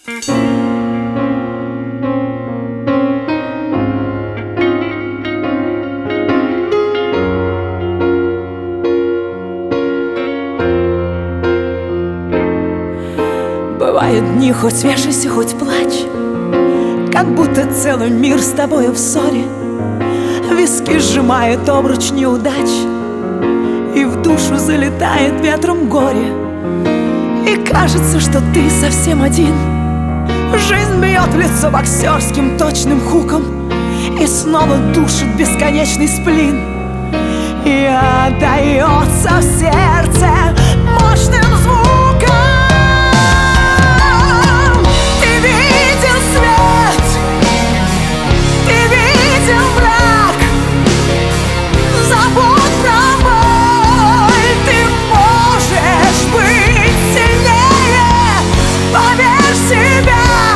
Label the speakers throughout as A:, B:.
A: Бывают дни, хоть свежайся, хоть плачь, как будто целый мир с тобою в ссоре. Виски сжимает обруч неудач, и в душу залетает ветром горе. И кажется, что ты совсем один. Жизнь бьет в лицо боксерским точным хуком и снова душит бесконечный сплин. И отдается в сердце мощным звуком. Ты видел свет, ты видел мрак. Забудь про боль, ты можешь быть сильнее. Поверь в себя,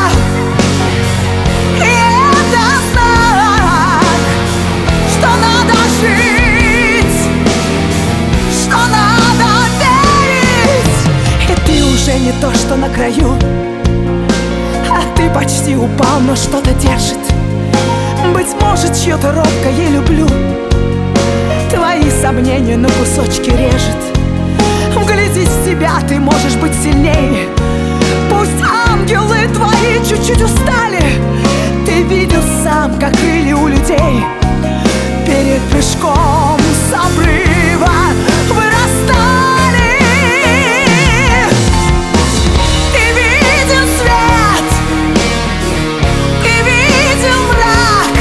A: и это знак, что надо жить, что надо верить. И ты уже не то, что на краю, а ты почти упал, но что-то держит. Быть может, чье-то робкое люблю твои сомнения на кусочки режет. Вглядись в себя, ты можешь быть сильнее. Пусть ангелы твои чуть-чуть устали. Ты видел сам, как крылья у людей перед прыжком с обрыва вырастали. Ты видел свет, ты видел мрак.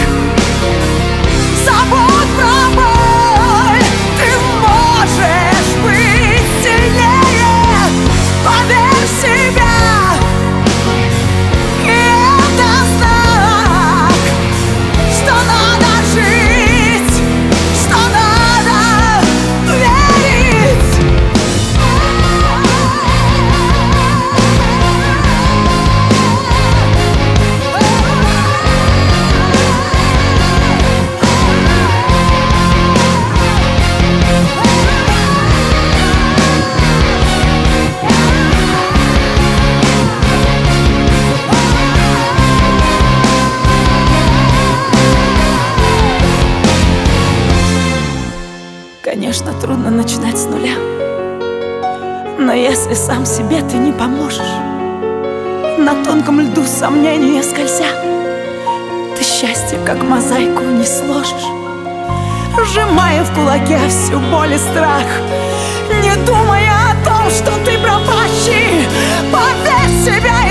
A: Забудь про боль, ты можешь быть сильнее. Поверь в себя, и это знак, что надо жить, что надо верить. Конечно, трудно начинать с нуля, но если сам себе ты не поможешь, на тонком льду сомнения скользя, ты счастье, как мозаику, не сложишь. Сжимая в кулаке всю боль и страх, не думая о том, что ты пропащий. Поверь в себя.